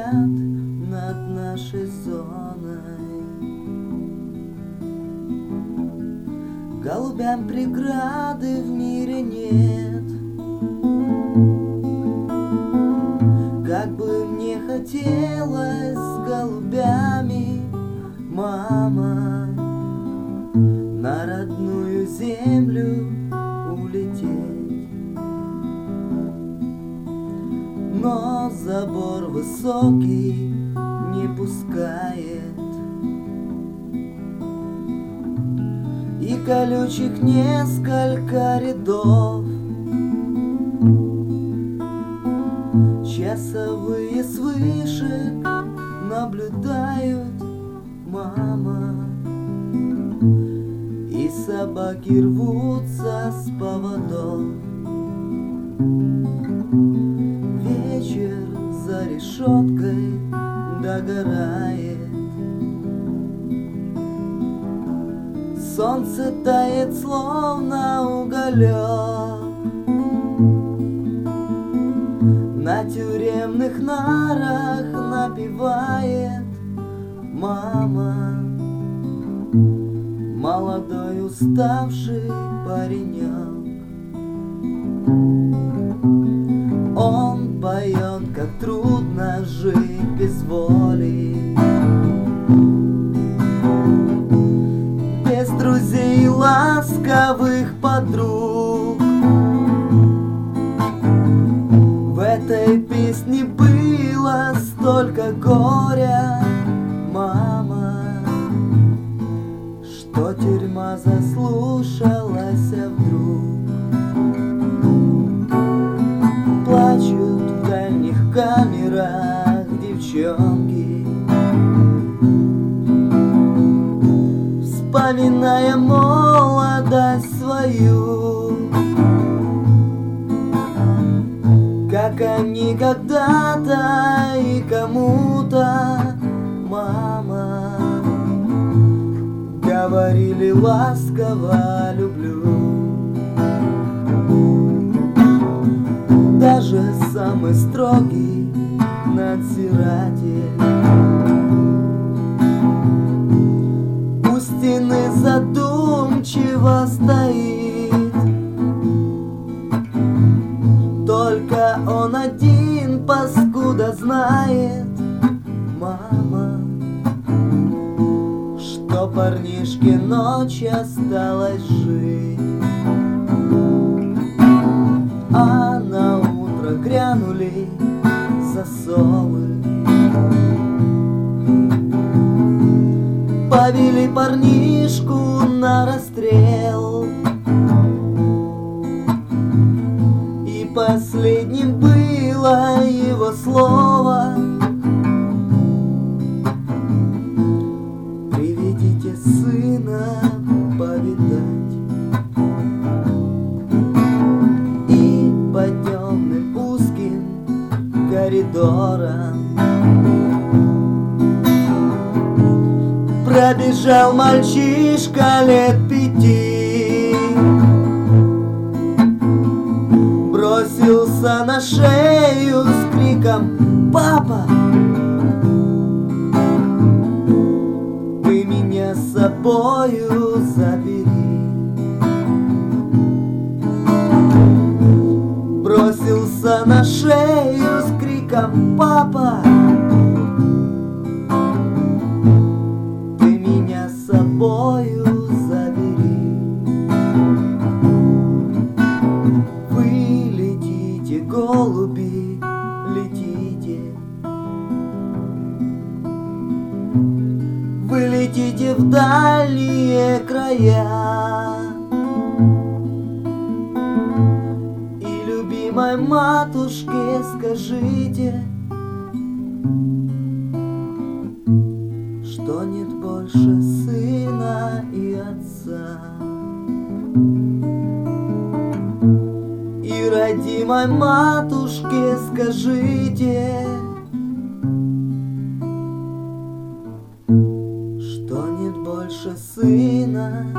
парят над нашей зоной. Голубям преграды в мире нет. Как бы мне хотелось с голубями, мама, на родную землю улететь. Но забор высокий не пускает, и колючих несколько рядов. Часовые с вышек наблюдают, мама, и собаки рвутся с поводов. Вечер за решеткой догорает, солнце тает, словно уголек. На тюремных нарах напевает, мама, молодой уставший паренек. Он поет, как трудно жить без воли, без друзей и ласковых подруг. В этой песне было столько горя, мама, что тюрьма заслушалась вдруг. Плачут в дальних камерах девчонки, вспоминая молодость свою, как они когда-то и кому-то, мама, говорили ласково люблю. Даже самый строгий надзиратель у стены задумчиво стоит. Только он один, паскуда, знает, мама, что парнишке ночь осталось жить. А на утро грянули засовы, повели парнишку на расстрел. И последним было его слово: приведите сына повидать. По темным узким коридорам пробежал мальчишка лет 5, бросился на шею с криком: папа, ты меня с собою забери. Бросился на шею с криком: папа, ты меня с собою забери. Вы летите, голуби, летите, вы летите в дальние края. Любимой матушке скажите, что нет больше сына и отца. И родимой матушке скажите, что нет больше сына